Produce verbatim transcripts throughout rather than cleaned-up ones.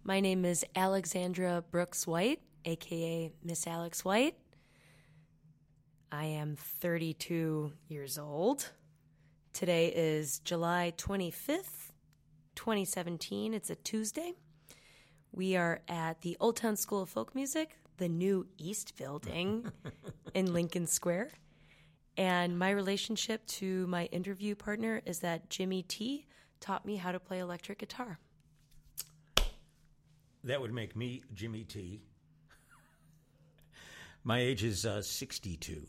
My name is Alexandra Brooks White, aka Miss Alex White. I am thirty-two years old. Today is July twenty-fifth, twenty seventeen. It's a Tuesday. We are at the Old Town School of Folk Music, the new East Building in Lincoln Square. And my relationship to my interview partner is that Jimmy T taught me how to play electric guitar. That would make me Jimmy T. My age is uh, sixty-two.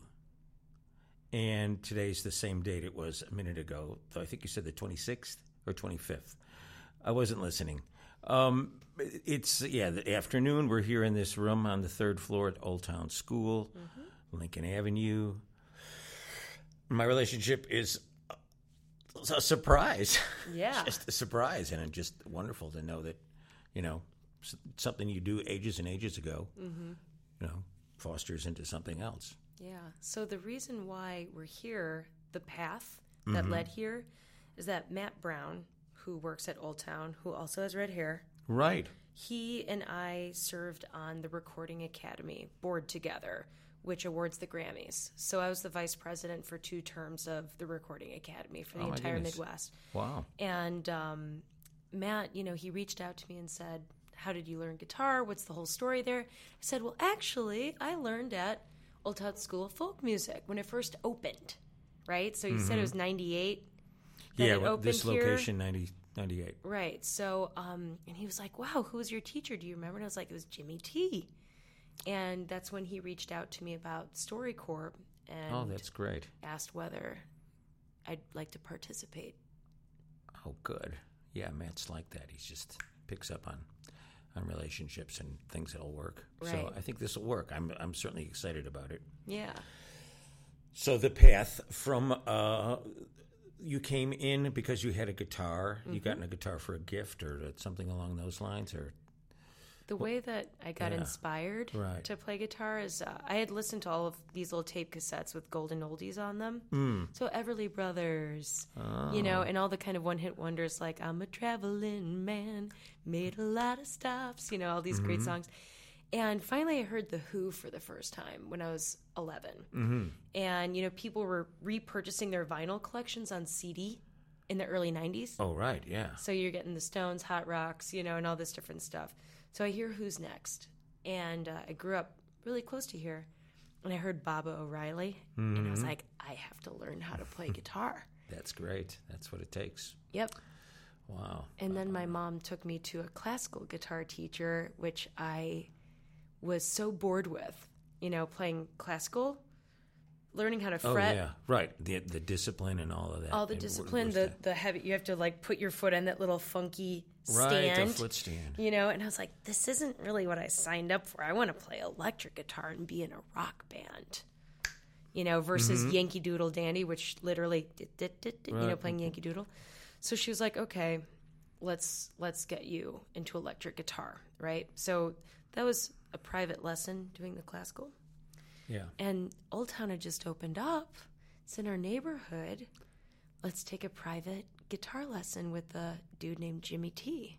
And today's the same date it was a minute ago. I think you said the twenty-sixth or twenty-fifth. I wasn't listening. Um, it's, yeah, the afternoon. We're here in this room on the third floor at Old Town School, mm-hmm. Lincoln Avenue. My relationship is a surprise. Yeah. Just a surprise. And it's just wonderful to know that, you know, something you do ages and ages ago, mm-hmm. you know, fosters into something else. Yeah. So the reason why we're here, the path that mm-hmm. led here, is that Matt Brown, who works at Old Town, who also has red hair. Right. He and I served on the Recording Academy board together, which awards the Grammys. So I was the vice president for two terms of the Recording Academy for the oh, entire Midwest. Wow. And um, Matt, you know, he reached out to me and said, how did you learn guitar? What's the whole story there? I said, well, actually, I learned at Old Town School of Folk Music when it first opened, right? So you mm-hmm. said it was ninety-eight. Yeah, well, this here. Location, ninety, ninety-eight. Right. So, um, and he was like, wow, who was your teacher? Do you remember? And I was like, it was Jimmy T. And that's when he reached out to me about StoryCorps and oh, that's great. Asked whether I'd like to participate. Oh, good. Yeah, Matt's like that. He just picks up on on relationships and things that'll work. Right. So I think this will work. I'm I'm certainly excited about it. Yeah. So the path from uh, you came in because you had a guitar. Mm-hmm. You got a guitar for a gift or something along those lines, or the way that I got yeah. inspired right. to play guitar is uh, I had listened to all of these little tape cassettes with golden oldies on them. Mm. So Everly Brothers, oh. you know, and all the kind of one-hit wonders like I'm a traveling man, made a lot of stops, you know, all these mm-hmm. great songs. And finally I heard The Who for the first time when I was eleven. Mm-hmm. And, you know, people were repurchasing their vinyl collections on C D in the early nineties. Oh, right, yeah. So you're getting the Stones, Hot Rocks, you know, and all this different stuff. So I hear Who's Next, and uh, I grew up really close to here, and I heard Baba O'Reilly, mm-hmm. and I was like, I have to learn how to play guitar. That's great. That's what it takes. Yep. Wow. And then my mom took me to a classical guitar teacher, which I was so bored with, you know, playing classical, learning how to fret. Oh, yeah, right. The the discipline and all of that. All the and discipline, the, the heavy, you have to like put your foot on that little funky stand. Right, the foot stand. You know, and I was like, this isn't really what I signed up for. I want to play electric guitar and be in a rock band. You know, versus mm-hmm. Yankee Doodle Dandy, which literally, dit, dit, dit, dit, right. you know, playing Yankee Doodle. So she was like, okay, let's let's get you into electric guitar, right? So that was a private lesson doing the classical. Yeah. And Old Town had just opened up. It's in our neighborhood. Let's take a private guitar lesson with a dude named Jimmy T.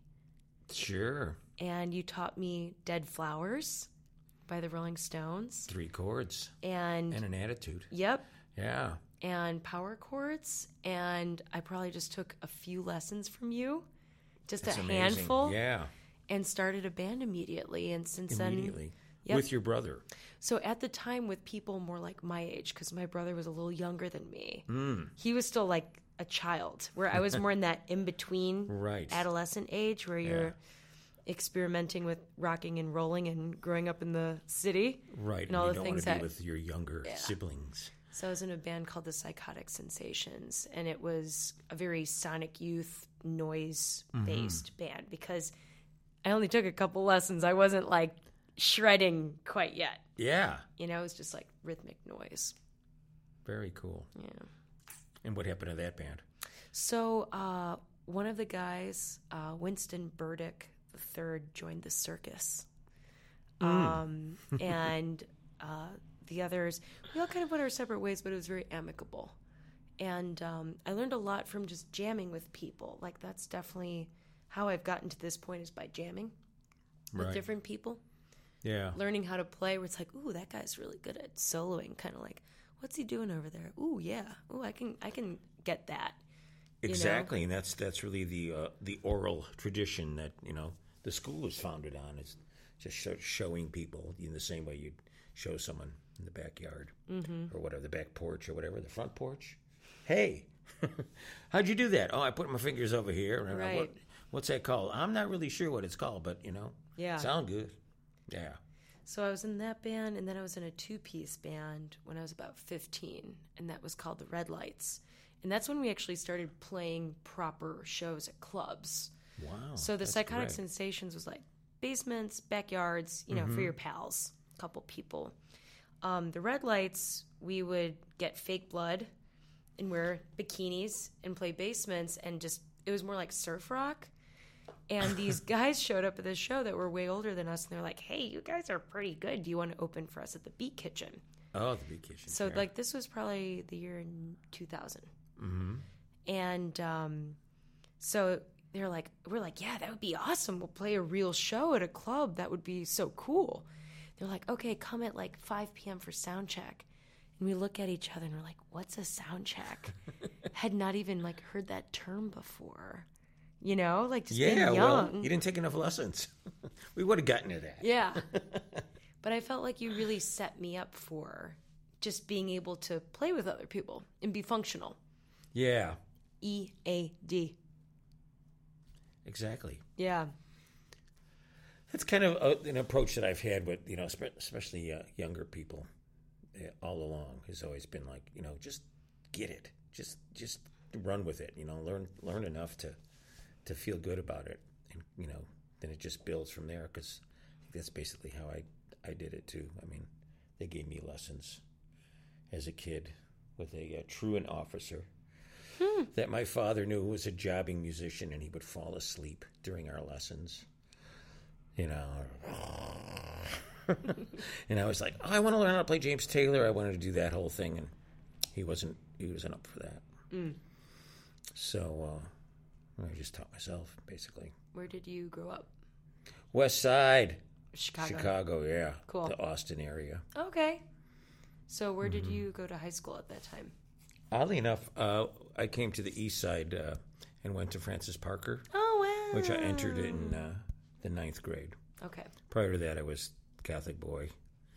Sure. And you taught me Dead Flowers by the Rolling Stones. Three chords. And and an attitude. Yep. Yeah. And power chords. And I probably just took a few lessons from you. Just That's a amazing. handful. Yeah. And started a band immediately. And since immediately. then... Yep. With your brother. So at the time with people more like my age, because my brother was a little younger than me, mm. he was still like a child, where I was more in that in-between right. adolescent age where yeah. you're experimenting with rocking and rolling and growing up in the city. Right. And all you the don't things want to that, be with your younger yeah. siblings. So I was in a band called the Psychotic Sensations, and it was a very Sonic Youth noise-based mm-hmm. band because I only took a couple lessons. I wasn't like shredding quite yet. Yeah. You know, it was just like rhythmic noise. Very cool. Yeah. And what happened to that band? So uh, one of the guys, uh, Winston Burdick the third, joined the circus. Mm. Um, and uh, the others, we all kind of went our separate ways, but it was very amicable. And um, I learned a lot from just jamming with people. Like, that's definitely how I've gotten to this point, is by jamming. with Right. different people. Yeah. Learning how to play where it's like, ooh, that guy's really good at soloing. Kind of like, what's he doing over there? Ooh, yeah. Ooh, I can I can get that. you know? Exactly, and that's that's really the uh, the oral tradition that you know the school was founded on. It's just show, showing people in the same way you'd show someone in the backyard Mm-hmm. or whatever, the back porch or whatever, the front porch. Hey, how'd you do that? Oh, I put my fingers over here. And I- Right. What, what's that called? I'm not really sure what it's called, but you know, Yeah. sound good. Yeah. So I was in that band, and then I was in a two-piece band when I was about fifteen, and that was called the Red Lights. And that's when we actually started playing proper shows at clubs. Wow. So the that's Psychotic great. Sensations was like basements, backyards, you know, Mm-hmm. for your pals, a couple people. Um, the Red Lights, we would get fake blood and wear bikinis and play basements, and just, it was more like surf rock. And these guys showed up at this show that were way older than us, and they're like, hey, you guys are pretty good. Do you want to open for us at the Beat Kitchen? Oh, the big kitchen. So, yeah. like, this was probably the year in two thousand. Mm-hmm. And um, so they're like, we're like, yeah, that would be awesome. We'll play a real show at a club. That would be so cool. They're like, okay, come at like five p.m. for sound check. And we look at each other and we're like, what's a sound check? Had not even like heard that term before. You know, like just being Yeah, young. well, you didn't take enough lessons. We would have gotten to that. Yeah. But I felt like you really set me up for just being able to play with other people and be functional. Yeah, E A D. exactly. Yeah. That's kind of a, an approach that I've had with, you know, spe- especially uh, younger people uh, all along. Has always been like, you know, just get it, just just run with it. You know, learn learn enough to to feel good about it, and you know, then it just builds from there. Because I think that's basically how I I did it too. I mean, they gave me lessons as a kid with a, uh truant officer. Hmm. That my father knew was a jobbing musician, and he would fall asleep during our lessons. You know, and I was like, oh, I want to learn how to play James Taylor. I wanted to do that whole thing, and he wasn't. He wasn't up for that. Mm. So uh, I just taught myself, basically. Where did you grow up? West Side, Chicago. Chicago, yeah, Cool. the Austin area. Okay. So where Mm-hmm. did you go to high school at that time? Oddly enough, uh, I came to the East Side uh, and went to Francis Parker, Oh, wow. which I entered in uh, the ninth grade. Okay. Prior to that, I was Catholic boy.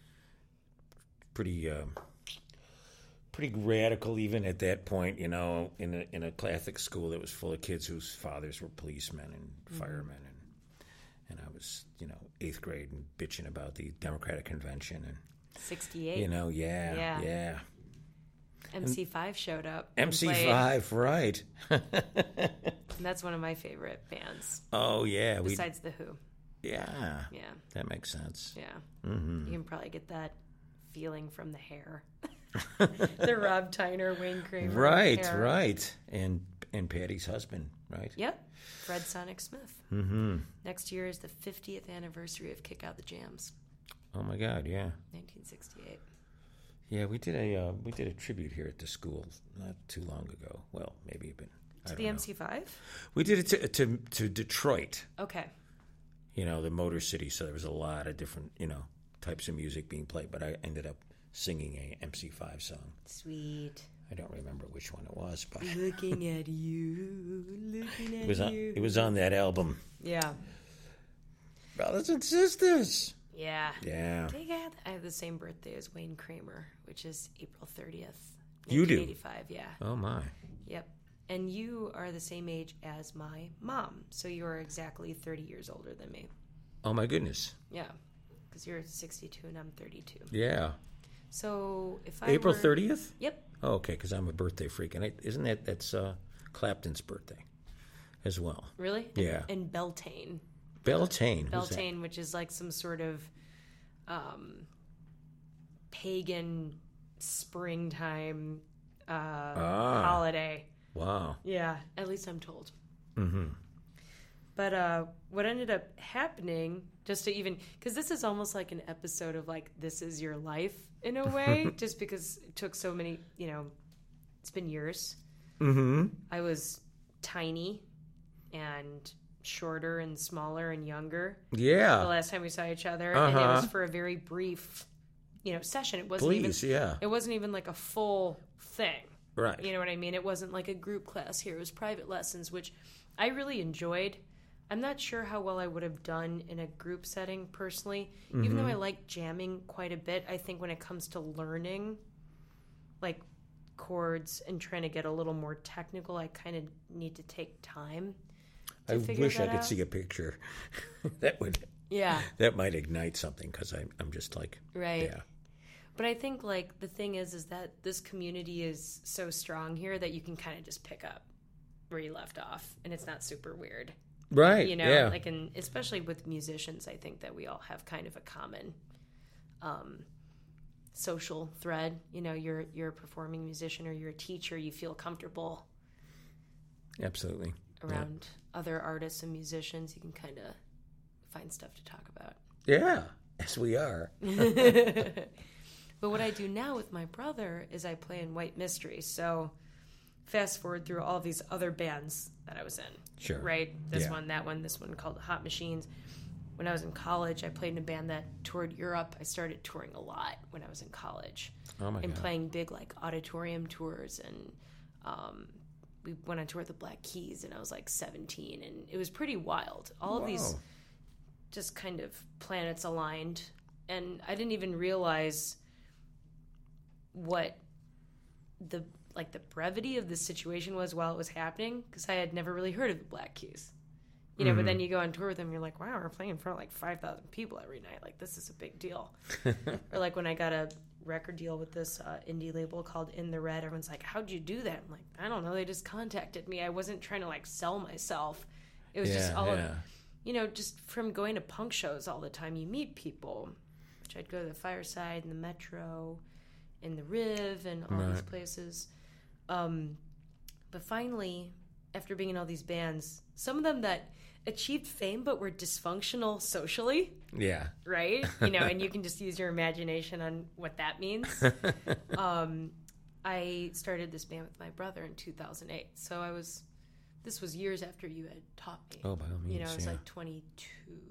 Pretty, um, pretty radical even at that point. You know, in a in a Catholic school that was full of kids whose fathers were policemen and firemen, and and I was, you know, eighth grade and bitching about the Democratic Convention and sixty-eight. you know, yeah, Yeah. yeah. M C five showed up. and M C played, five, right? And that's one of my favorite bands, Oh yeah, we besides The Who. yeah. Yeah. That makes sense. Yeah. Mm-hmm. You can probably get that feeling from the hair. The Rob Tyner, Wayne Kramer. Right, hair. right, and and Patty's husband, right? Yep. Fred Sonic Smith. Mm-hmm. Next year is the fiftieth anniversary of Kick Out the Jams, Oh my God, yeah, nineteen sixty-eight. yeah. We did a uh, we did a tribute here at the school not too long ago. Well, maybe even I To don't the know. M C five? We did it to, to to Detroit. Okay. You know, the Motor City. So there was a lot of different you know types of music being played. But I ended up singing a M C five song. Sweet. I don't remember which one it was, but Looking at you, looking at it was on you. it was on that album, Yeah. Brothers and Sisters. Yeah. Yeah. They got, I have the same birthday as Wayne Kramer, which is April thirtieth. You do? nineteen eighty-five, yeah. Oh my. Yep. And you are the same age as my mom, so you are exactly thirty years older than me. Oh my goodness. Yeah. Because you're sixty-two and I'm thirty-two. Yeah. So if I April were- thirtieth. Yep. Oh, okay, because I'm a birthday freak, and I, isn't that that's uh, Clapton's birthday as well? Really? Yeah. And, and Beltane. Beltane. who's that? Beltane, which is like some sort of um, pagan springtime uh, Ah. holiday. Wow. Yeah, at least I'm told. Mm-hmm. But uh, what ended up happening, just to even, because this is almost like an episode of like, This Is Your Life in a way, just because it took so many, you know, it's been years. Mm-hmm. I was tiny and shorter and smaller and younger. Yeah. The last time we saw each other, uh-huh. and it was for a very brief, you know, session. It wasn't Please, even. Yeah. It wasn't even like a full thing. Right. You know what I mean? It wasn't like a group class here. It was private lessons, which I really enjoyed. I'm not sure how well I would have done in a group setting personally. Mm-hmm. Even though I like jamming quite a bit, I think when it comes to learning, like chords and trying to get a little more technical, I kind of need to take time to I figure wish that I could out. see a picture. That would, yeah, that might ignite something because I'm, I'm just like, right. Yeah. But I think like the thing is, is that this community is so strong here that you can kind of just pick up where you left off, and it's not super weird. Right. You know, yeah. like, and especially with musicians, I think that we all have kind of a common um, social thread. You know, you're you're a performing musician or you're a teacher, you feel comfortable. Absolutely. Around yeah. other artists and musicians, you can kind of find stuff to talk about. Yeah, as we are. But what I do now with my brother is I play in White Mystery. So fast forward through all these other bands that I was in. Sure. Right? This yeah. one, that one, this one called Hot Machines. When I was in college, I played in a band that toured Europe. I started touring a lot when I was in college. Oh my and God. playing big like auditorium tours, and um, we went on tour with the Black Keys, and I was like seventeen, and it was pretty wild. All wow. of these just kind of planets aligned, and I didn't even realize what the like the brevity of the situation was while it was happening, because I had never really heard of the Black Keys, you know. Mm-hmm. But then you go on tour with them, and you're like, wow, we're playing in front of like five thousand people every night. Like, this is a big deal. Or like when I got a record deal with this uh, indie label called In the Red, everyone's like, how'd you do that? I'm like, I don't know, they just contacted me. I wasn't trying to like sell myself. It was yeah, just all yeah. of, you know, just from going to punk shows all the time, you meet people, which I'd go to the Fireside and the Metro and the Riv and all right. these places. Um, but finally, after being in all these bands, some of them that achieved fame but were dysfunctional socially. Yeah. Right? You know, and you can just use your imagination on what that means. um, I started this band with my brother in two thousand eight. So I was, this was years after you had taught me. Oh, by all means, You know, I was yeah. like twenty-two.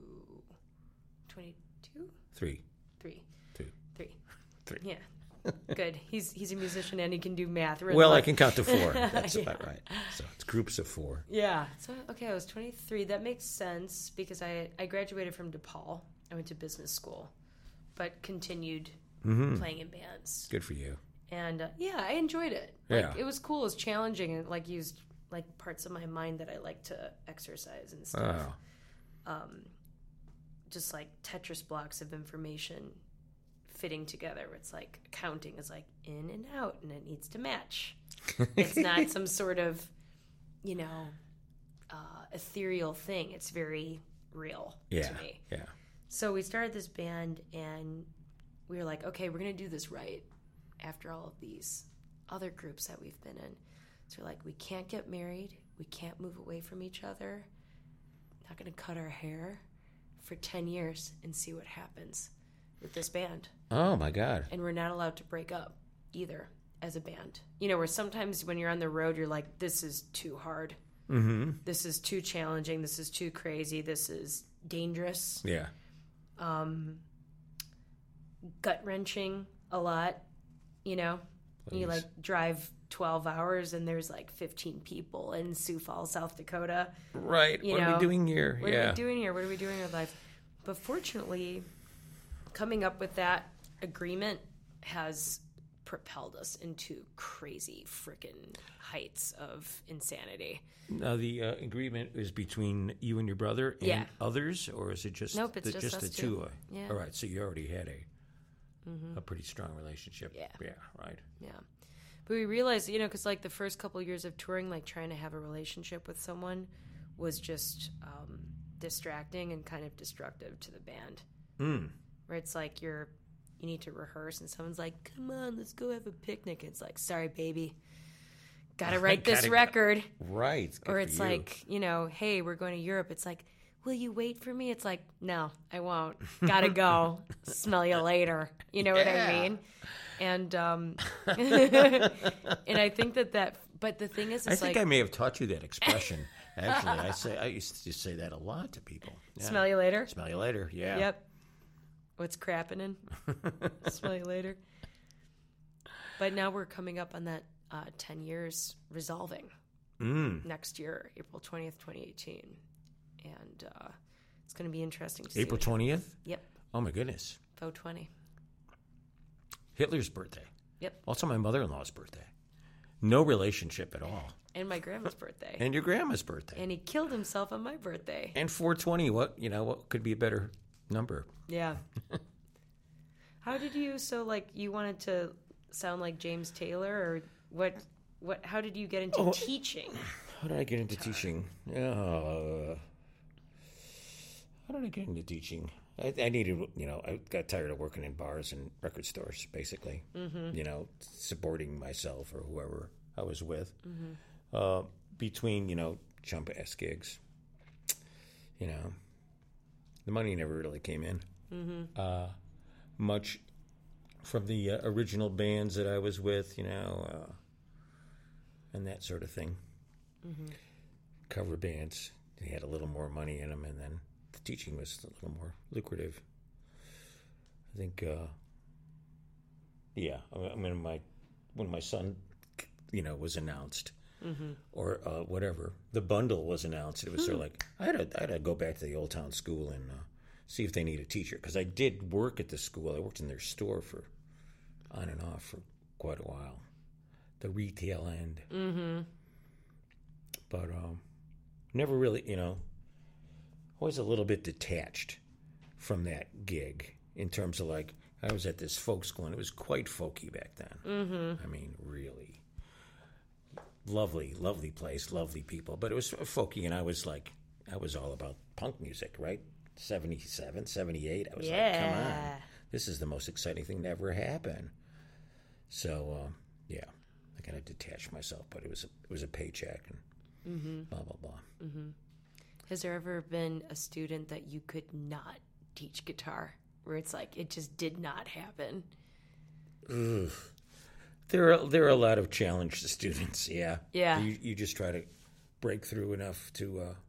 twenty-two? Three. Three. Two. Three. Three. Yeah. Good. He's he's a musician and he can do math. Really Well, like... I can count to four. That's yeah. about right. So it's groups of four. Yeah. So, okay, I was twenty-three. That makes sense because I, I graduated from DePaul. I went to business school, but continued mm-hmm. playing in bands. Good for you. And, uh, yeah, I enjoyed it. Like, Yeah. It was cool. It was challenging and, like, used, like, parts of my mind that I like to exercise and stuff. Oh. Um, just, like, Tetris blocks of information fitting together. It's like counting is like in and out and it needs to match. It's not some sort of, you know, uh, ethereal thing. It's very real yeah. to me. Yeah. So we started this band and we were like, okay, we're going to do this right after all of these other groups that we've been in. So we're like, we can't get married. We can't move away from each other. Not going to cut our hair for ten years and see what happens with this band. Oh, my God. And we're not allowed to break up either as a band. You know, where sometimes when you're on the road, you're like, this is too hard. Mm-hmm. This is too challenging. This is too crazy. This is dangerous. Yeah. Um, gut-wrenching a lot, you know? Please. You, like, drive twelve hours and there's, like, fifteen people in Sioux Falls, South Dakota. Right. You what know, are we doing here? What yeah. are we doing here? What are we doing in our life? But fortunately, coming up with that agreement has propelled us into crazy freaking heights of insanity. Now, the uh, agreement is between you and your brother and Yeah. others, or is it just Nope, it's the, just us the two. two? Yeah. All right, so you already had a mm-hmm. a pretty strong relationship. Yeah. Yeah, right. Yeah. But we realized, you know, because like the first couple years of touring, like trying to have a relationship with someone was just um, distracting and kind of destructive to the band. Mm. Where it's like you're, you need to rehearse and someone's like, come on, let's go have a picnic. It's like, sorry, baby. Gotta write this Gotta- record. Right. Good Or for it's you. like, you know, hey, we're going to Europe. It's like, will you wait for me? It's like, no, I won't. Gotta go. Smell you later. You know what I Yeah. mean? And um, and I think that that, but the thing is, I it's think like, I may have taught you that expression. Actually, I say I used to say that a lot to people. Yeah. Smell you later? Smell you later, yeah. Yep. What's crapping in? Smell you later. But now we're coming up on that uh, ten years resolving Mm. next year, April twentieth, twenty eighteen. And uh, it's going to be interesting to see. April twentieth? Yep. Oh, my goodness. four twenty. Hitler's birthday. Yep. Also my mother-in-law's birthday. No relationship at all. And my grandma's birthday. And your grandma's birthday. And he killed himself on my birthday. And four twenty, what, you know, what could be a better number? Yeah. How did you, so like you wanted to sound like James Taylor, or what, what, how did you get into Oh, teaching? How did I get into teaching? Uh, how did I get into teaching? I, I needed, you know, I got tired of working in bars and record stores, basically. Mm-hmm. You know, supporting myself or whoever I was with. Mm-hmm. Uh, between, you know, chump-ass gigs, you know, the money never really came in. Mm-hmm. Uh, much from the uh, original bands that I was with, you know, uh, and that sort of thing. Mm-hmm. Cover bands, they had a little more money in them, and then the teaching was a little more lucrative. I think, uh, yeah, I mean, my when my son, you know, was announced, mm-hmm. or uh, whatever, the bundle was announced, it was sort of like, I had, to, I had to go back to the Old Town School and uh, see if they need a teacher, because I did work at the school. I worked in their store for on and off for quite a while, the retail end. Mm-hmm. But um, never really, you know, always a little bit detached from that gig in terms of like, I was at this folk school and it was quite folky back then. Mm-hmm. I mean, really. Lovely, lovely place, lovely people. But it was folky, and I was like, I was all about punk music, right? seventy-seven, seventy-eight. I was yeah. like, come on. This is the most exciting thing to ever happen. So, um, yeah, I kind of detached myself, but it was a, it was a paycheck and mm-hmm. blah, blah, blah. Mm-hmm. Has there ever been a student that you could not teach guitar, where it's like it just did not happen? Ugh. There are there are a lot of challenged students, yeah. Yeah. You, you just try to break through enough to, uh,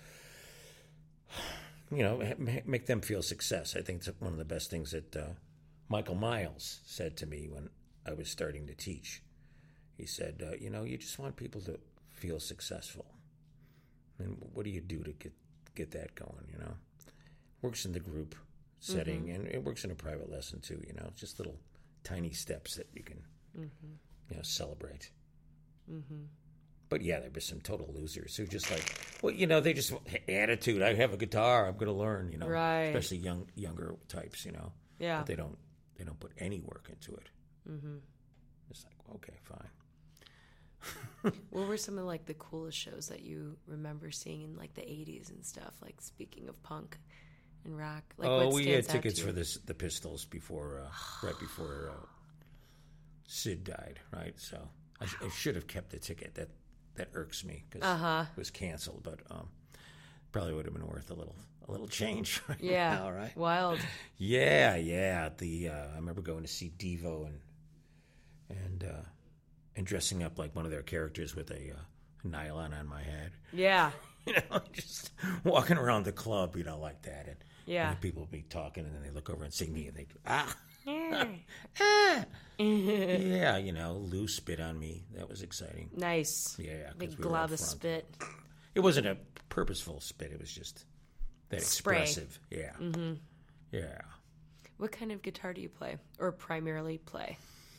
you know, ha- make them feel success. I think it's one of the best things that uh, Michael Miles said to me when I was starting to teach. He said, uh, you know, you just want people to feel successful. And what do you do to get get that going, you know? Works in the group setting, mm-hmm. and it works in a private lesson too, you know, just little tiny steps that you can, mm-hmm. you know, celebrate. Mm-hmm. But yeah, there were some total losers who just like, well, you know, they just, attitude, I have a guitar, I'm going to learn, you know, right. especially young younger types, you know. Yeah. But they don't, they don't put any work into it. Mm-hmm. It's like, okay, fine. What were some of like the coolest shows that you remember seeing in like the eighties and stuff? Like speaking of punk and rock, like oh, what we had stands out tickets to for you? this the Pistols before, uh, right before uh, Sid died, right? So I, sh- I should have kept the ticket. That that irks me because uh-huh. it was canceled, but um, probably would have been worth a little a little change. Right Yeah, now, right? Wild. Yeah, yeah. The uh, I remember going to see Devo and and. Uh, And dressing up like one of their characters with a uh, nylon on my head. Yeah. You know, just walking around the club, you know, like that. And, yeah. and people would be talking, and then they look over and see me, and they ah. ah. Yeah, you know, Lou spit on me. That was exciting. Nice. Yeah. Big we glob of spit. It wasn't a purposeful spit. It was just that Spray. expressive. Yeah. Mm-hmm. Yeah. What kind of guitar do you play, or primarily play?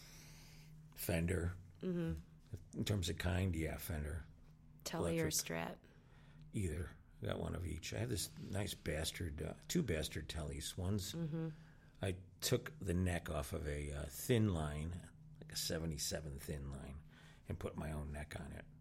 Fender. Mm-hmm. In terms of kind, yeah, Fender. Tele or Strat? Either. I got one of each. I have this nice bastard, uh, two bastard Teles. One's, mm-hmm. I took the neck off of a uh, thin line, like a seventy-seven thin line, and put my own neck on it.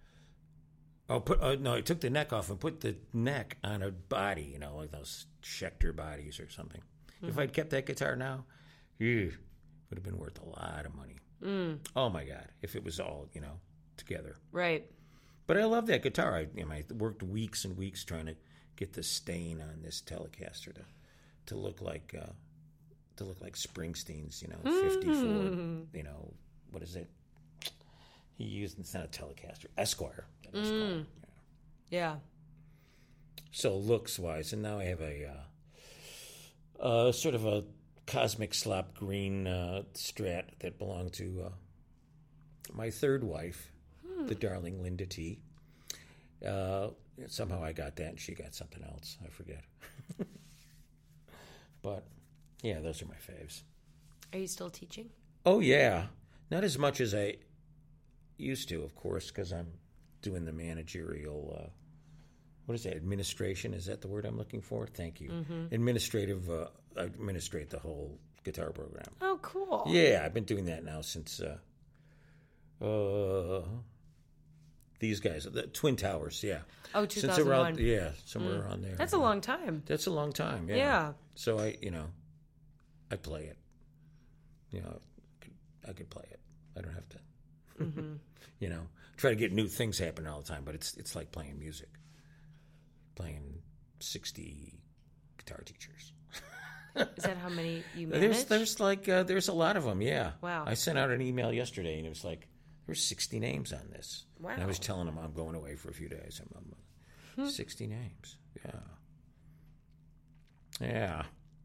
Oh, put uh, no, I took the neck off and put the neck on a body, you know, like those Schecter bodies or something. Mm-hmm. If I'd kept that guitar now, ew, it would have been worth a lot of money. Mm. Oh my God! If it was all, you know, together, right? But I love that guitar. I, you know, I worked weeks and weeks trying to get the stain on this Telecaster to to look like uh, to look like Springsteen's, you know, fifty-four. Mm. You know, what is it? He used it's not a Telecaster, Esquire. An Esquire. Mm. Yeah. Yeah. So looks-wise, and now I have a uh, uh, sort of a cosmic slop green uh, Strat that belonged to uh, my third wife, hmm. the darling Linda T. Uh, somehow I got that, and she got something else. I forget. But, yeah, those are my faves. Are you still teaching? Oh, yeah. Not as much as I used to, of course, because I'm doing the managerial, uh, what is that, administration? Is that the word I'm looking for? Thank you. Mm-hmm. Administrative, uh, I administrate the whole guitar program. Oh, cool. Yeah, I've been doing that now since uh, uh, these guys, the Twin Towers, yeah. Oh, two thousand one. Since around, yeah, somewhere mm. around there. That's a long time. That's a long time, yeah. Yeah. So I, you know, I play it. You know, I could, I could play it. I don't have to, mm-hmm. you know, try to get new things happening all the time, but it's it's like playing music. Playing sixty guitar teachers. Is that how many you manage? There's, there's like, uh, there's a lot of them, yeah. Wow. I sent out an email yesterday, and it was like, there's sixty names on this. Wow. And I was telling them I'm going away for a few days. I'm, I'm, hmm. sixty names, yeah. Yeah.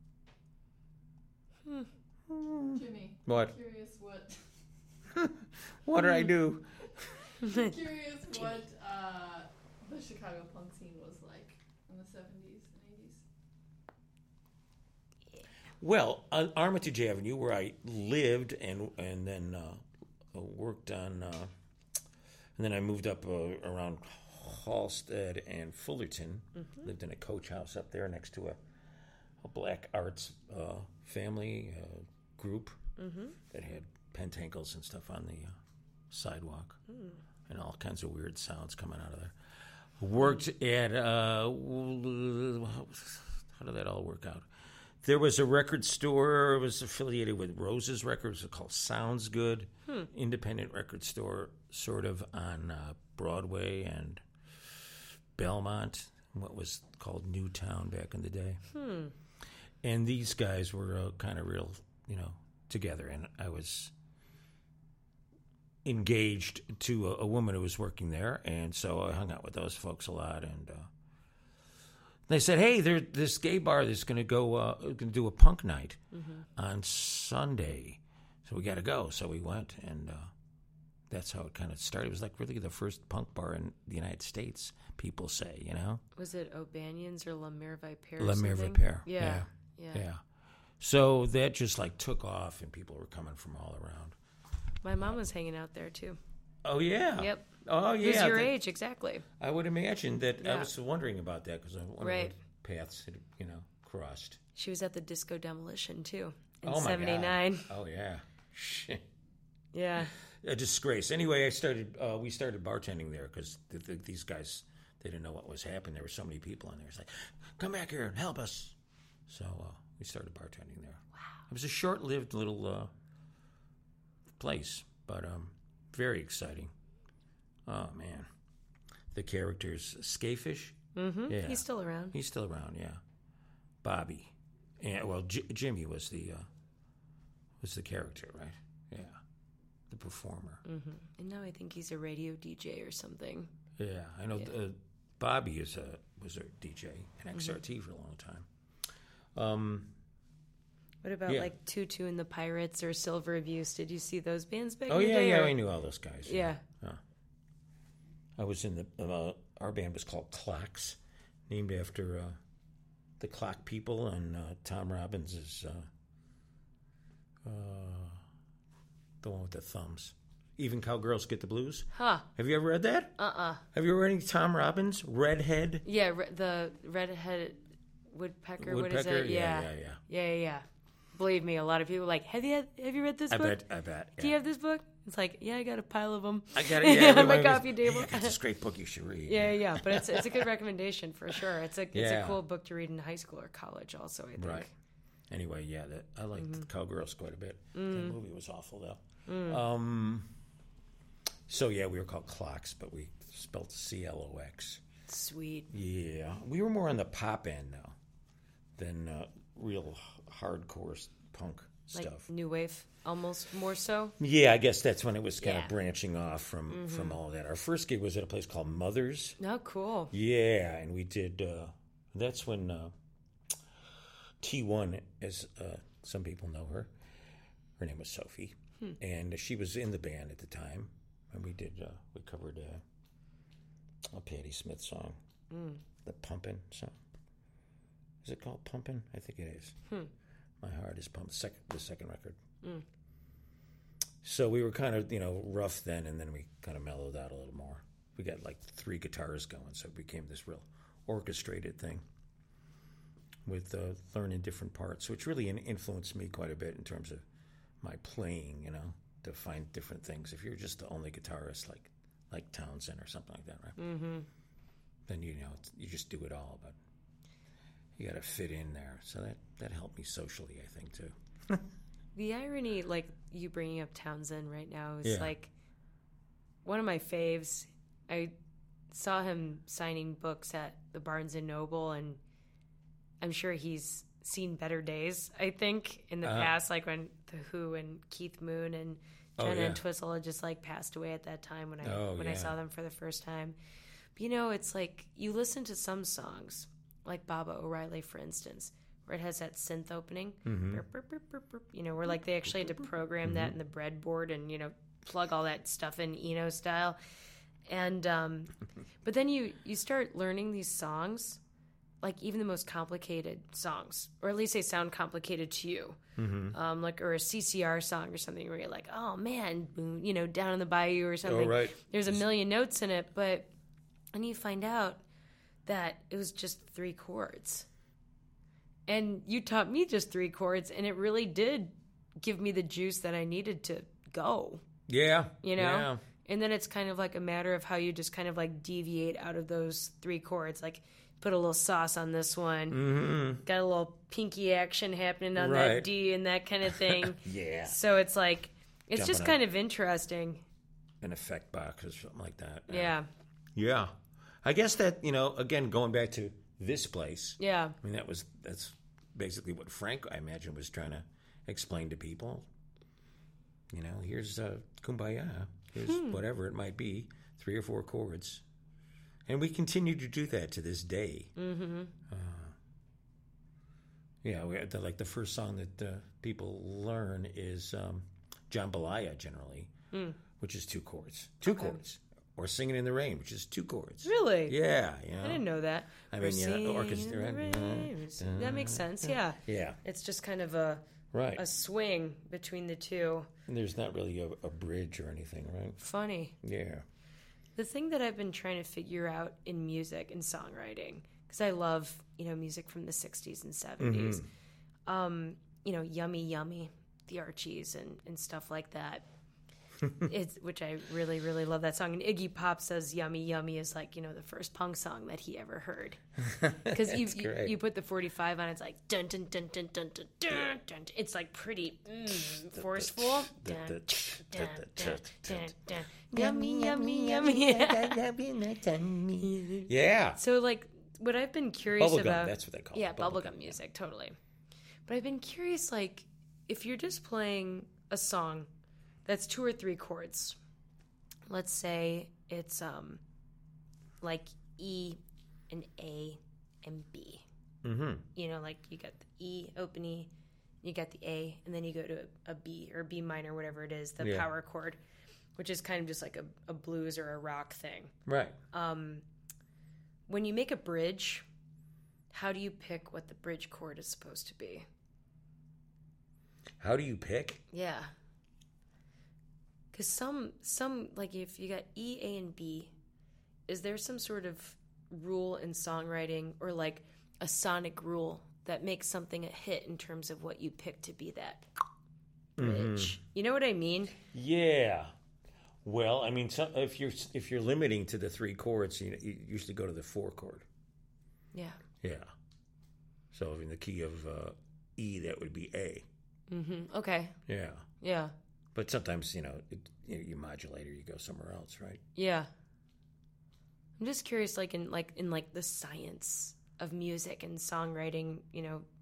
Hmm. Jimmy. What? I'm curious what... What did I do? I'm curious what uh, the Chicago punk scene was like in the seventies and eighties. Well, on Armitage Avenue, where I lived and and then uh, worked on, uh, and then I moved up uh, around Halstead and Fullerton. Mm-hmm. Lived in a coach house up there next to a, a black arts uh, family uh, group mm-hmm. that had pentankles and stuff on the uh, sidewalk. Mm. And all kinds of weird sounds coming out of there. Worked at, uh, how did that all work out? There was a record store. It was affiliated with Rose's Records. It was called Sounds Good. Hmm. Independent record store, sort of on uh, Broadway and Belmont, what was called Newtown back in the day. Hmm. And these guys were uh, kind of real, you know, together. And I was engaged to a, a woman who was working there, and so I hung out with those folks a lot. And uh, they said, "Hey, there's this gay bar that's going to go, uh, going to do a punk night mm-hmm. on Sunday, so we got to go." So we went, and uh, that's how it kind of started. It was like really the first punk bar in the United States. People say, you know, was it O'Banion's or La Mer Vipere? La Mer Vipere, yeah. yeah, yeah, yeah. So that just like took off, and people were coming from all around. My mom was hanging out there, too. Oh, yeah? Yep. Oh, yeah. Who's your that, age, exactly. I would imagine that. Yeah. I was wondering about that because I wondered right. what paths had, you know, crossed. She was at the Disco Demolition, too, in oh, my seventy-nine. God. Oh, yeah. Shit. Yeah. A disgrace. Anyway, I started. Uh, we started bartending there because the, the, these guys, they didn't know what was happening. There were so many people in there. It's like, come back here and help us. So uh, we started bartending there. Wow. It was a short-lived little uh, place. But um, very exciting. Oh, man. The characters, Skafish. Mm-hmm. Yeah. He's still around. He's still around, yeah. Bobby. And, well, J- Jimmy was the uh, was the character, right? Yeah. The performer. Mm-hmm. And now I think he's a radio D J or something. Yeah, I know. Yeah. Uh, Bobby is a was a D J in X R T mm-hmm. for a long time. Um. What about yeah. like Tutu and the Pirates or Silver Abuse? Did you see those bands back oh, in the yeah, day? Oh, yeah, or? I knew all those guys. Yeah. yeah. Huh. I was in the, uh, our band was called Clocks, named after uh, the Clock People, and uh, Tom Robbins is uh, uh, the one with the thumbs. Even Cowgirls Get the Blues. Huh. Have you ever read that? Uh-uh. Have you ever read any Tom Robbins? Redhead? Yeah, re- the redhead woodpecker, woodpecker. What is it? Yeah, yeah, yeah. Yeah, yeah, yeah. Believe me, a lot of people are like, have you have you read this I book? bet, I bet. Yeah. Do you have this book? It's like, yeah, I got a pile of them. I got it, yeah. on my coffee table. Hey, I got this great book you should read. Yeah, yeah, but it's it's a good recommendation for sure. It's a it's yeah. a cool book to read in high school or college also, I think. Right. Anyway, yeah, that, I liked mm-hmm. Cowgirls quite a bit. Mm. That movie was awful, though. Mm. Um, so, yeah, we were called Clocks, but we spelled C L O X. Sweet. Yeah. We were more on the pop end, though, than uh, real hardcore punk. Like stuff. new wave, almost more so. Yeah, I guess that's when it was kind Yeah. of branching off from Mm-hmm. from all that. Our first gig was at a place called Mother's. Oh, cool. Yeah, and we did. Uh, that's when uh, T one, as uh, some people know her, her name was Sophie, Hmm. and she was in the band at the time, and we did. Uh, we covered uh, a Patti Smith song, Mm. the Pumpin' song. Is it called Pumpin'? I think it is. Hmm. My Heart Is Pumped. Second, the second record. Mm. So we were kind of, you know, rough then, and then we kind of mellowed out a little more. We got like three guitars going, so it became this real orchestrated thing with uh, learning different parts, which really in- influenced me quite a bit in terms of my playing, you know, to find different things. If you're just the only guitarist like like Townsend or something like that, right? Mm-hmm. Then, you know, it's- you just do it all, but you got to fit in there. So that, that helped me socially, I think, too. The irony, like you bringing up Townsend right now, is Yeah. like one of my faves. I saw him signing books at the Barnes and Noble, and I'm sure he's seen better days, I think, in the Uh-huh. past, like when The Who and Keith Moon and Oh, Jenna yeah. and Twistle had just like passed away at that time when I Oh, when I yeah. saw them for the first time. But, you know, it's like you listen to some songs, like Baba O'Reilly, for instance, where it has that synth opening, Mm-hmm. burp, burp, burp, burp, burp, you know, where like they actually had to program that in the breadboard and, you know, plug all that stuff in Eno style. And um, but then you you start learning these songs, like even the most complicated songs, or at least they sound complicated to you, Mm-hmm. um, like or a C C R song or something where you're like, oh man, boom, you know, Down in the Bayou or something. Oh, right. There's a million notes in it, but and you find out that it was just three chords, and you taught me just three chords, and it really did give me the juice that I needed to go. Yeah. You know? Yeah. And then it's kind of like a matter of how you just kind of like deviate out of those three chords. Like put a little sauce on this one, Mm-hmm. got a little pinky action happening on Right. that D and that kind of thing. Yeah. So it's like, it's Jumping just on- kind of interesting. An effect box or something like that. Yeah. Yeah. I guess that, you know, again, going back to this place, Yeah. I mean, that was, that's basically what Frank, I imagine, was trying to explain to people. You know, here's uh, Kumbaya. Here's Hmm. whatever it might be, three or four chords. And we continue to do that to this day. Mm-hmm. Uh, yeah, we, the, like the first song that uh, people learn is um, Jambalaya, generally, Mm. which is two chords. Two Okay. chords. Or Singing in the Rain, which is two chords. Really? Yeah, you know. I didn't know that. I Or mean, yeah, Singing orchestra. in the rain. That makes sense. Yeah. Yeah, It's just kind of a right. a swing between the two. And there's not really a, a bridge or anything, right? Funny. Yeah. The thing that I've been trying to figure out in music and songwriting, because I love, you know, music from the sixties and seventies, um, you know, Yummy Yummy, the Archies and, and stuff like that. It's, which I really, really love that song. And Iggy Pop says Yummy Yummy is like, you know, the first punk song that he ever heard. Because you, That's you great. you put the forty-five on, it's like dun dun dun dun dun dun dun dun. It's like pretty mm, forceful. Dun, dun, dun, dun, dun, dun. Yummy Yummy Yummy. Yeah. So like what I've been curious Bubblegum, about, that's what they call yeah, it. bubblegum music, totally. But I've been curious, like, if you're just playing a song that's two or three chords, let's say it's um like E and A and B. Mm-hmm. You know, like you got the E, open E, you got the A, and then you go to a, a B or B minor, whatever it is, the Yeah. power chord, which is kind of just like a, a blues or a rock thing. Right. Um, when you make a bridge, how do you pick what the bridge chord is supposed to be? How do you pick? Yeah. Because some, some, like if you got E, A, and B, is there some sort of rule in songwriting or like a sonic rule that makes something a hit in terms of what you pick to be that bridge? You know what I mean? Yeah. Well, I mean, so if you're if you're limiting to the three chords, you, you usually go to the four chord. Yeah. Yeah. So in the key of uh, E, that would be A. Mm-hmm. Okay. Yeah. Yeah. But sometimes, you know, it, you, you modulate or you go somewhere else, right? Yeah. I'm just curious, like in like in like the science of music and songwriting, you know,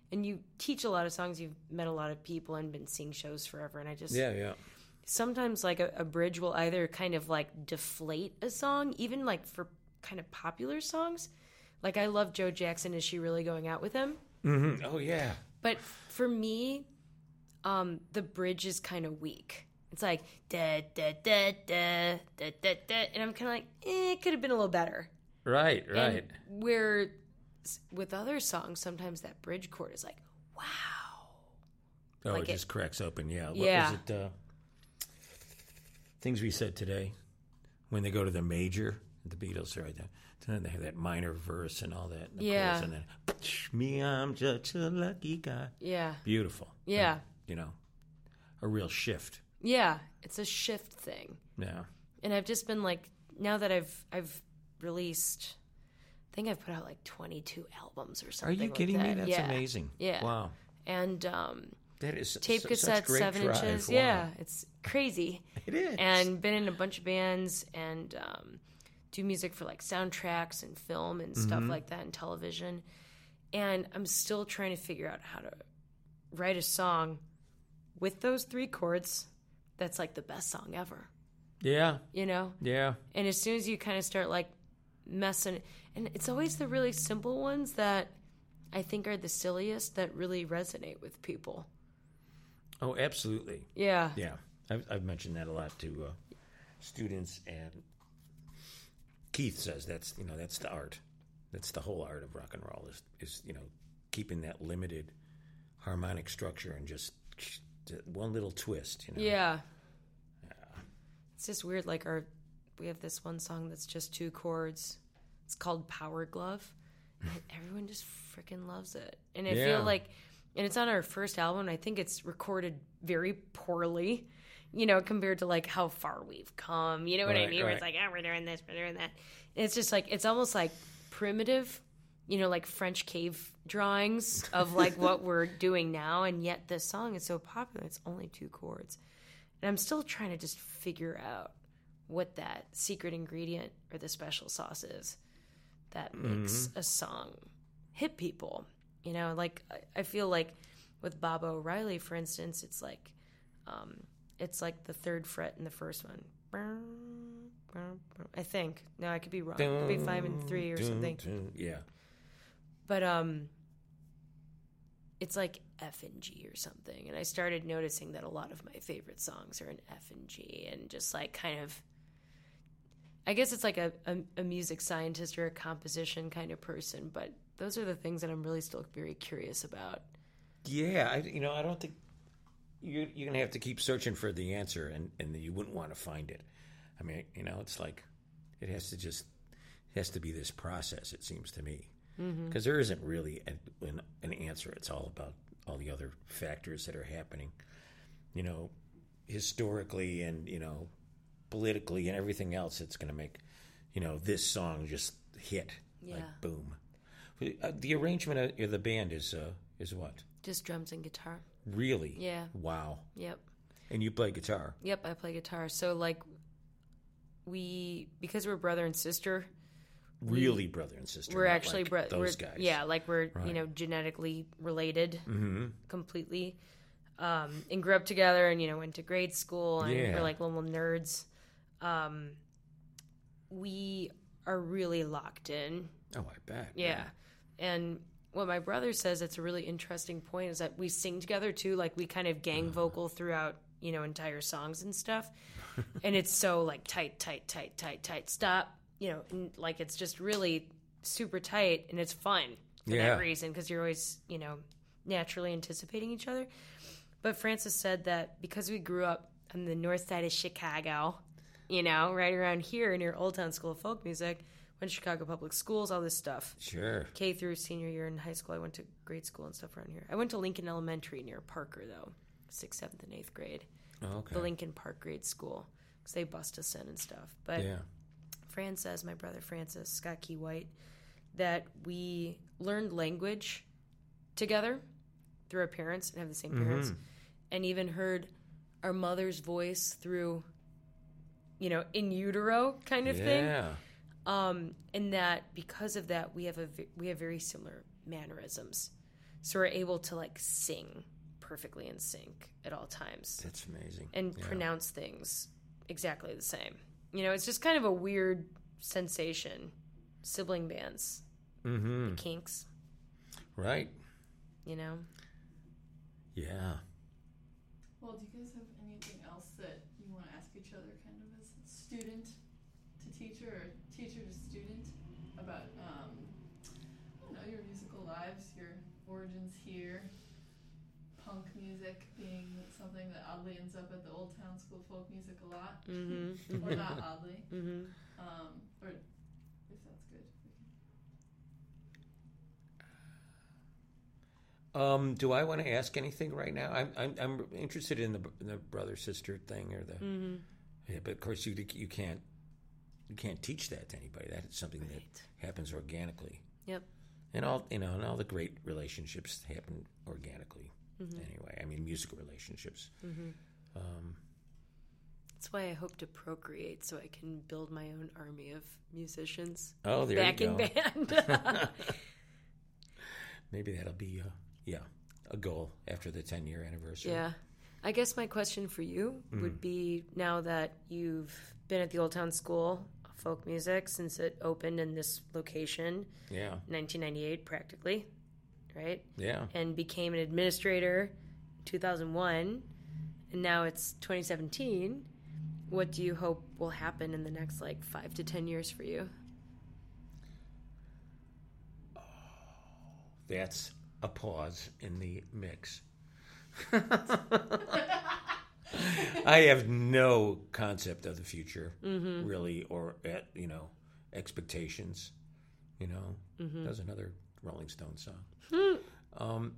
and you teach a lot of songs. You've met a lot of people and been seeing shows forever. And I just Yeah, yeah. sometimes like a, a bridge will either kind of like deflate a song, even like for kind of popular songs. Like I love Joe Jackson. Is She Really Going Out with Him? Mm-hmm. Oh yeah. But for me, um, the bridge is kind of weak. It's like da da da da da da da, and I'm kind of like, eh, it could have been a little better. Right, right. And where s- with other songs, sometimes that bridge chord is like, wow. oh, like it it- just cracks open. Yeah. What Yeah. was it? Uh, things we said today when they go to the major, the Beatles, right? Then they have that minor verse and all that. And the Yeah. chorus, and then me, I'm just a lucky guy. Yeah, Beautiful. yeah, And, you know, a real shift. yeah. It's a shift thing, Yeah. and I've just been like, now that I've I've released, I think I've put out like twenty-two albums or Are something. you like kidding me? that. That's Yeah. amazing. Yeah. Wow. And um, That is tape su- cassettes, such great seven drive. inches. Wow. Yeah, it's crazy. It is. And been in a bunch of bands and um, do music for like soundtracks and film and stuff Mm-hmm. like that and television. And I'm still trying to figure out how to write a song with those three chords that's like the best song ever, Yeah. you know? Yeah. And as soon as you kind of start like messing, and it's always the really simple ones that I think are the silliest that really resonate with people. Oh, absolutely. Yeah. Yeah. I've, I've mentioned that a lot to uh, students, and Keith says that's, you know, that's the art. That's the whole art of rock and roll is, is you know, keeping that limited harmonic structure and just one little twist, you know. Yeah. It's just weird. Like our, we have this one song that's just two chords. It's called Power Glove. And everyone just freaking loves it. And I Yeah. feel like, and it's on our first album. And I think it's recorded very poorly, you know, compared to like how far we've come. You know what I Right, mean? Where it's right. like, oh, we're doing this, we're doing that. And it's just like, it's almost like primitive, you know, like French cave drawings of like what we're doing now. And yet this song is so popular. It's only two chords. And I'm still trying to just figure out what that secret ingredient or the special sauce is that makes a song hit people. You know, like I- I feel like with Bob O'Reilly, for instance, it's like um, it's like the third fret in the first one. I think. No, I could be wrong. It could be five and three or Dun, something. dun, Yeah. But um, it's like F and G or something. And I started noticing that a lot of my favorite songs are in F and G, and just like kind of, I guess it's like a, a, a music scientist or a composition kind of person. But those are the things that I'm really still very curious about. Yeah, I, you know, I don't think you, you're going to have to keep searching for the answer, and, and you wouldn't want to find it. I mean, you know, it's like it has to just it has to be this process, it seems to me. Because there isn't really an, an, an answer. It's all about all the other factors that are happening, you know, historically and, you know, politically and everything else that's going to make, you know, this song just hit. Yeah. Like, boom. Uh, the arrangement of the band is uh, is what? Just drums and guitar. Really? Yeah. Wow. Yep. And you play guitar. Yep, I play guitar. So like we, because we're brother and sister, Really brother and sister. we're not actually like bro- those we're, guys. Yeah, like we're Right. you know genetically related Mm-hmm. completely, um, and grew up together, and you know went to grade school, and Yeah. we're like little nerds. Um, we are really locked in. Oh, I bet. Yeah, and what my brother says that's a really interesting point is that we sing together too. Like we kind of gang vocal throughout you know entire songs and stuff, and it's so like tight, tight, tight, tight, tight. Stop. You know, and, like it's just really super tight, and it's fun for Yeah. that reason because you're always, you know, naturally anticipating each other. But Francis said that because we grew up on the north side of Chicago, you know, right around here near Old Town School of Folk Music, went to Chicago Public Schools, all this stuff. Sure. K through senior year in high school, I went to grade school and stuff around here. I went to Lincoln Elementary near Parker, though, sixth, seventh, and eighth grade. Okay. The Lincoln Park grade school because they bust us in and stuff. But Yeah. Fran says, my brother Francis, Scott Key White, that we learned language together through our parents and have the same parents, and even heard our mother's voice through, you know, in utero kind of thing. Yeah. Um, and that because of that, we have a ve- we have very similar mannerisms. So we're able to like sing perfectly in sync at all times. That's amazing. And Yeah. pronounce things exactly the same. You know, it's just kind of a weird sensation. Sibling bands, Mm-hmm. the Kinks, Right. you know? Yeah. Well, do you guys have anything else that you want to ask each other, kind of as student to teacher or teacher to student, about, um, I don't know, your musical lives, your origins here, punk music being something that oddly ends up at the Old Town School of Folk Music a lot, Mm-hmm. or not oddly, Mm-hmm. um, or if that's good. Um, do I want to ask anything right now? I'm I'm, I'm interested in the in the brother sister thing or the. Mm-hmm. Yeah, but of course you you can't you can't teach that to anybody. That's something Right. that happens organically. Yep. And all you know, and all the great relationships happen organically. Mm-hmm. Anyway, I mean musical relationships. Mm-hmm. Um, That's why I hope to procreate so I can build my own army of musicians. oh, there Backing you go. band. Maybe that'll be uh, yeah a goal after the ten year anniversary. Yeah. I guess my question for you Mm. would be, now that you've been at the Old Town School of Folk Music since it opened in this location, Yeah. nineteen ninety-eight practically, right? Yeah. And became an administrator in two thousand one, and now it's twenty seventeen. What do you hope will happen in the next like five to ten years for you? That's a pause in the mix. I have no concept of the future, Mm-hmm. really, or at you know expectations. You know, Mm-hmm. that was another Rolling Stone song. Hmm. Um,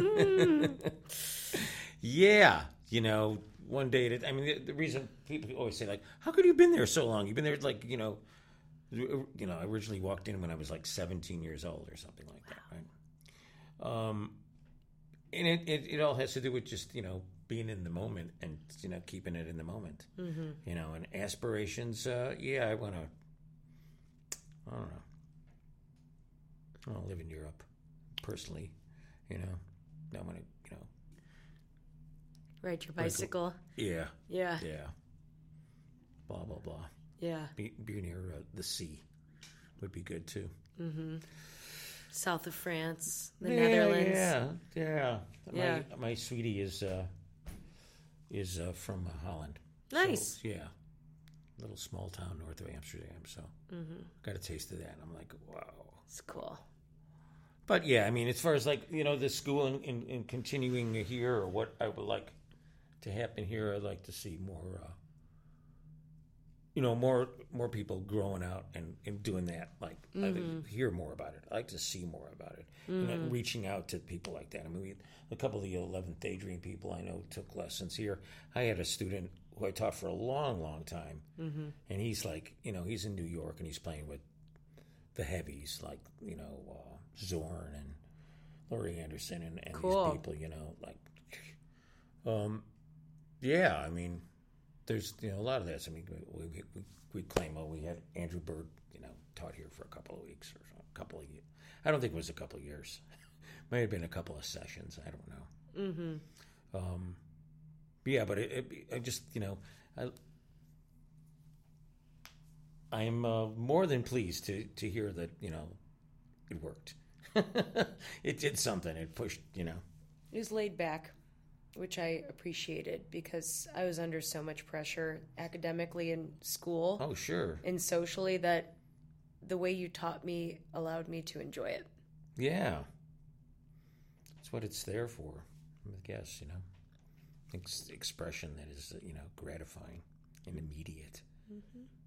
yeah, you know, one day. At, I mean, the, the reason people always say like, "How could you have been there so long? You've been there like you know." You know, I originally walked in when I was like seventeen years old or something like that, right? Um, and it, it, it all has to do with just, you know, being in the moment and, you know, keeping it in the moment. Mm-hmm. You know, and aspirations, uh, yeah, I want to, I don't know. I want to live in Europe, personally, you know. I want to, you know. Ride your bicycle. Yeah, Yeah. yeah. Blah, blah, blah. Yeah. Be, be near uh, the sea would be good, too. Mm-hmm. South of France, the yeah, Netherlands. Yeah, yeah. Yeah. My my sweetie is uh, is uh, from uh, Holland. Nice. So, yeah, little small town north of Amsterdam. So Mm-hmm. got a taste of that. I'm like, wow. It's cool. But yeah, I mean, as far as like you know, the school and, and, and continuing here, or what I would like to happen here, I'd like to see more. Uh, You know, more more people growing out and, and doing that. Like, I Mm-hmm. think hear more about it. I like to see more about it. You know, reaching out to people like that. I mean, we, a couple of the eleventh Daydream people I know took lessons here. I had a student who I taught for a long, long time, Mm-hmm. and he's like, you know, he's in New York and he's playing with the heavies, like you know, uh, Zorn and Laurie Anderson and, and Cool. these people. You know, like, um, yeah. I mean. There's you know a lot of this. I mean, we we, we, we claim oh we had Andrew Bird you know taught here for a couple of weeks or a couple of years. I don't think it was a couple of years. Might have been a couple of sessions. I don't know. Mm-hmm. Um, but yeah, but it, it, I just you know I I'm uh, more than pleased to to hear that you know it worked. It did something. It pushed you know. It was laid back, which I appreciated because I was under so much pressure academically in school Oh sure, and socially that the way you taught me allowed me to enjoy it. yeah. That's what it's there for. I guess you know. Ex- expression that is, you know, gratifying and immediate. Mm-hmm.